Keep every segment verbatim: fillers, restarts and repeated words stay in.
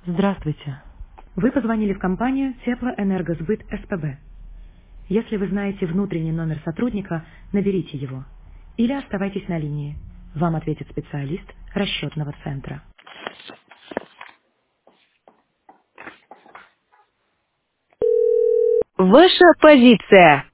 Здравствуйте. Вы позвонили в компанию Теплоэнергосбыт СПБ. Если вы знаете внутренний номер сотрудника, наберите его. Или оставайтесь на линии. Вам ответит специалист расчетного центра. Ваша позиция.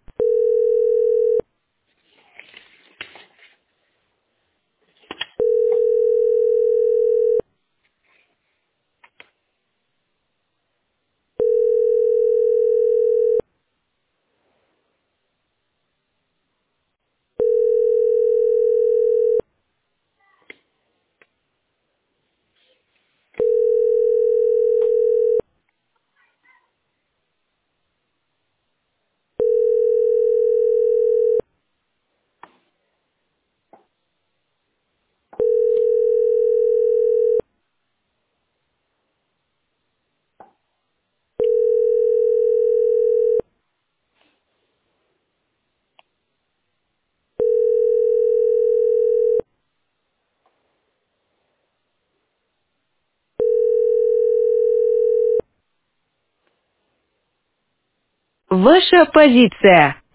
Ваша позиция.